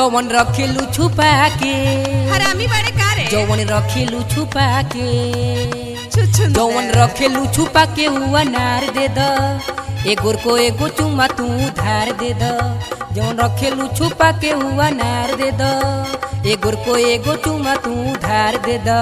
जवन रखेलू छुपा के हरामी बड़े कारे जवन रखेलू छुपा के छुछुंदर जवन रखेलू छुपा के हुआ नार दे द एगोर को एगो चुम्मा तू धार दे द जवन रखेलू छुपा के हुआ नार दे द एगोर को एगो चुम्मा तू धार दे द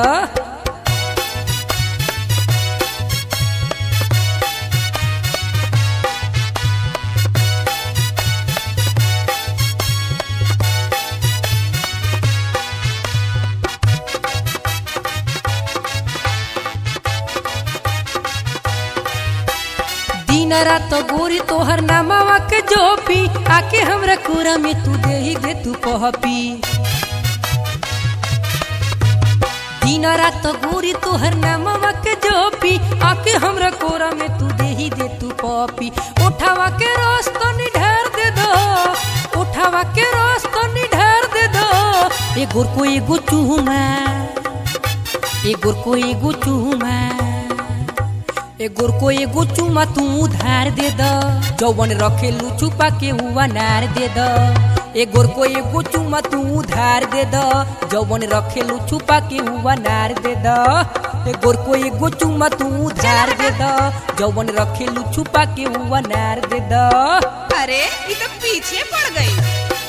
दिन रात गोरी तोहर नामावा के जोपी आके हमरा कोरा में तू दे ही दे तू पहपी दिन रात गोरी तोहर नामावा के जोपी आके हमरा कोरा में तू दे ही दे तू पहपी उठावा के रस तो निढार दे दो उठावा के रस तो निढार दे दो एगोर को एगो चूमा एगोर को एगो चूमा एगोर को एगो चुमा तू धार दे द जवन रखेलू छुपा के हुआ नार दे द एगोर को एगो चुमा तू धार दे द जवन रखेलू छुपा के हुआ नार दे द एगोर को एगो चुमा तू धार दे द जवन रखेलू छुपा के हुआ नार दे द अरे ये तो पीछे पड़ गई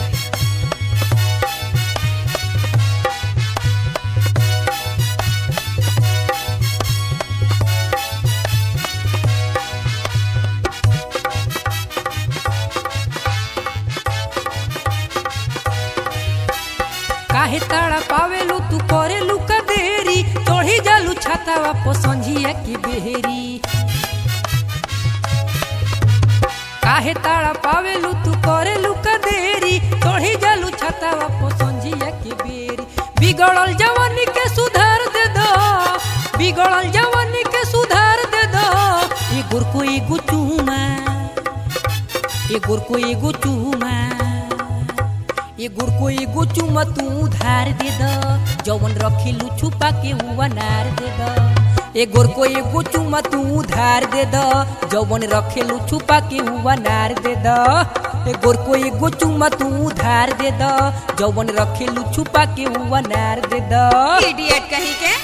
काहे ताड़ा पावेलू तू करेलू का देरी चढ़ी जालू छातावा पसंझिया की बेहरी काहे ताड़ा पावेलू तू करेलू का देरी चढ़ी जालू छातावा पसंझिया की बेरी बिगड़ल जवानी के सुधार दे दो बिगड़ल जवानी के सुधार दे दो एगोर को एगो चूमा एगोर को एगो चूमा एगोर को एगो चुमा तू धार दे द जवन रखेलू छुपा के हुआ नार दे द एगोर को एगो चुमा तू धार दे द जवन रखेलू छुपा के हुआ नार दे द एगोर को एगो चुमा तू धार दे द जवन रखेलू छुपा के हुआ नार दे द इडियट कहीं के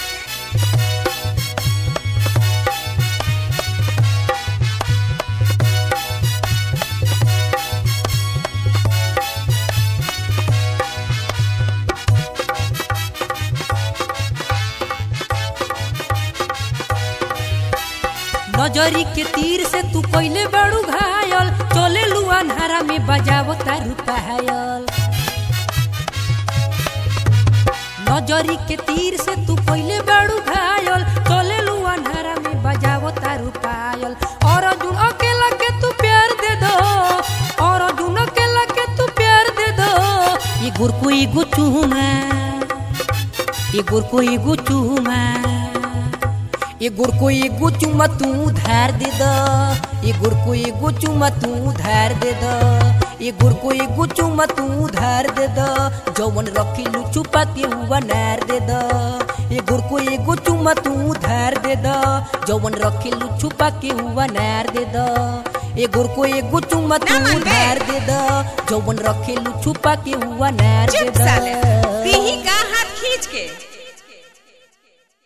नजरी के तीर से तू पहले बड़ू घायल चले लू अन्हारा में बजावो तारू पायल नजरी के तीर से तू पहले बड़ू घायल चले लू अन्हारा में बजावो तारू पायल और अर्जुन अकेला के तू प्यार दे दो और अर्जुन अकेला के तू प्यार दे दो एगोर को एगो चूमा एगोर को एगो चूमा एगोर को एगो चुमा तू धार दे द एगोर को एगो चुमा तू धार दे द एगोर को एगो चुमा तू धार दे द जवन रखेलू छुपा के हुआ नार दे द एगोर को एगो चुमा तू धार दे द जवन रखेलू छुपा के हुआ नार दे द एगोर को एगो चुमा तू धार दे द जवन रखेलू छुपा के हुआ नार दे द का हाथ खींच के